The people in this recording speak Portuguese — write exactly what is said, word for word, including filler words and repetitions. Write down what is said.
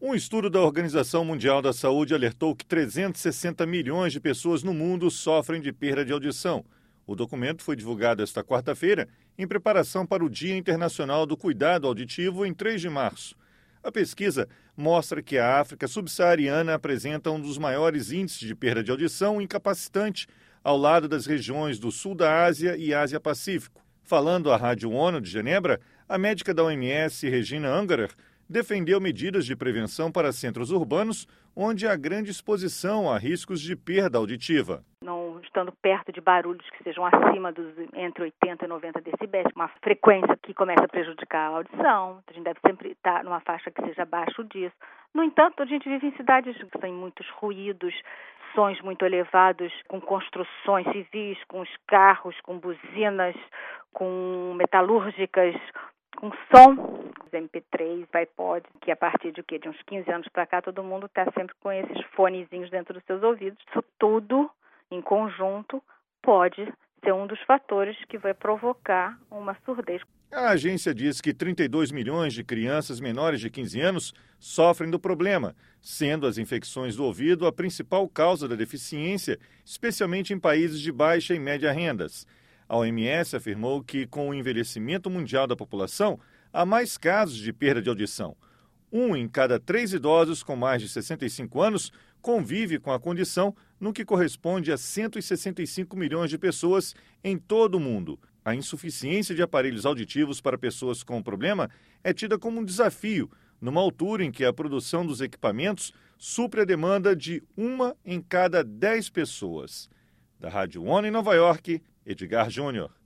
Um estudo da Organização Mundial da Saúde alertou que trezentos e sessenta milhões de pessoas no mundo sofrem de perda de audição. O documento foi divulgado esta quarta-feira em preparação para o Dia Internacional do Cuidado Auditivo em três de março. A pesquisa mostra que a África subsaariana apresenta um dos maiores índices de perda de audição incapacitante, ao lado das regiões do sul da Ásia e Ásia-Pacífico. Falando à Rádio ONU de Genebra, a médica da O M S, Regina Ungerer, defendeu medidas de prevenção para centros urbanos, onde há grande exposição a riscos de perda auditiva. Não estando perto de barulhos que sejam acima dos entre oitenta e noventa decibéis, uma frequência que começa a prejudicar a audição, a gente deve sempre estar numa faixa que seja abaixo disso. No entanto, a gente vive em cidades que têm muitos ruídos, sons muito elevados, com construções civis, com os carros, com buzinas, com metalúrgicas, com som, M P três, iPod, que a partir de, quê? de uns quinze anos para cá, todo mundo está sempre com esses fonezinhos dentro dos seus ouvidos. Isso tudo, em conjunto, pode ser um dos fatores que vai provocar uma surdez. A agência diz que trinta e dois milhões de crianças menores de quinze anos sofrem do problema, sendo as infecções do ouvido a principal causa da deficiência, especialmente em países de baixa e média rendas. A O M S afirmou que, com o envelhecimento mundial da população, há mais casos de perda de audição. Um em cada três idosos com mais de sessenta e cinco anos convive com a condição, no que corresponde a cento e sessenta e cinco milhões de pessoas em todo o mundo. A insuficiência de aparelhos auditivos para pessoas com o problema é tida como um desafio, numa altura em que a produção dos equipamentos supre a demanda de uma em cada dez pessoas. Da Rádio ONU em Nova York, Edgar Júnior.